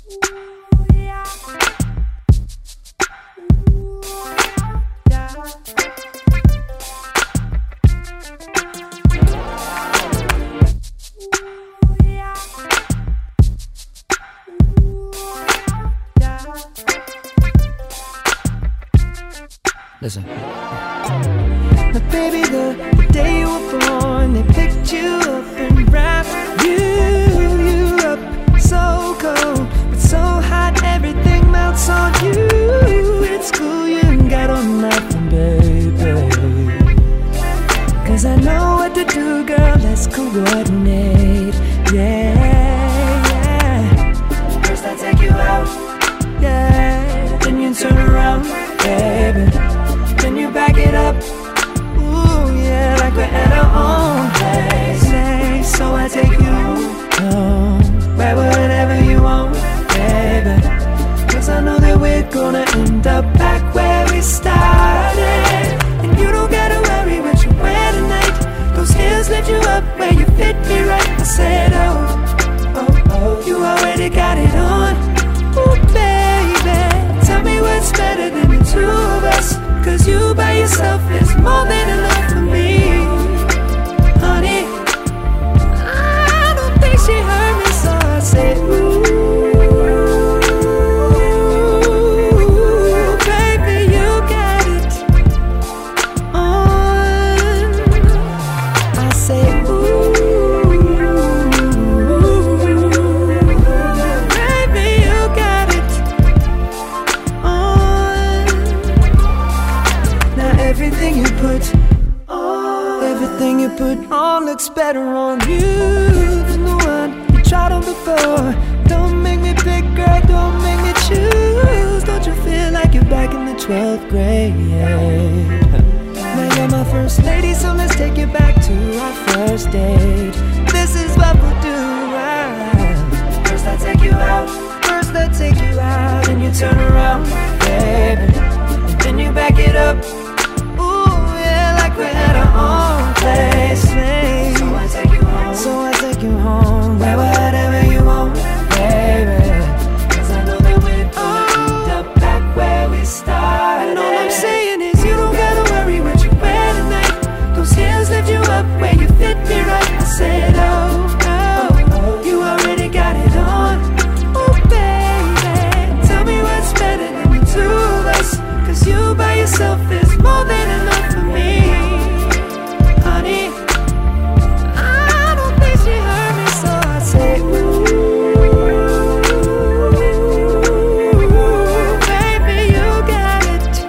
Listen. Now baby, the day you were born, they picked you up and wrapped you up. So cold, but so hot, everything melts on you. It's cool, you ain't got on nothing, baby. Cause I know what to do, girl, let's coordinate. Yeah. First I take you out, yeah. Then you turn around, baby. Then you back it up, ooh yeah, like we're at our own place. So I take you home, right wherever you want, baby. Cause I know that we're gonna end up back where we started. And you don't gotta worry what you wear tonight. Those heels lift you up where you fit me right. I said oh, you already got it on. Ooh baby, tell me what's better than the two of us. Cause you by yourself is more than enough for me. Honey, I don't think she heard me, so I said ooh, baby, you got it on. I say ooh, baby, you got it on. Now everything you put on looks better on you than the one you tried on before. Don't make me pick, girl, don't make me choose. Don't you feel like you're back in the 12th grade? Now you're my first lady, so let's take it back to our first date. This is what we'll do, right? First I take you out, and you turn around, baby. And then you back it up, we're at our own place. So I take you home, right whatever you want, baby. Cause I know that we're gonna end up back where we started. And all I'm saying is you don't gotta worry what you wear tonight. Those heels lift you up where you fit me right. I said oh, you already got it on. Oh baby, tell me what's better than the two of us. Cause you by yourself is more than enough for me. Honey, I don't think she heard me, so I say ooh, baby, you got it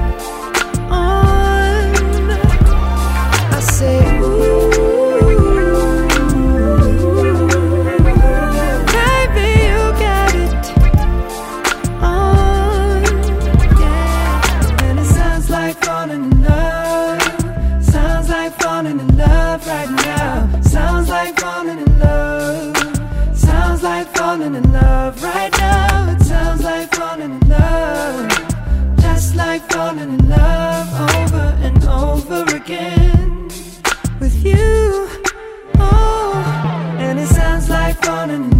on. I say ooh, baby, you got it on. Yeah, and it sounds like falling in love. Sounds like falling in love right now. Sounds like falling in love. Sounds like falling in love right now. It sounds like falling in love. Just like falling in love over and over again with you. Oh, and it sounds like falling in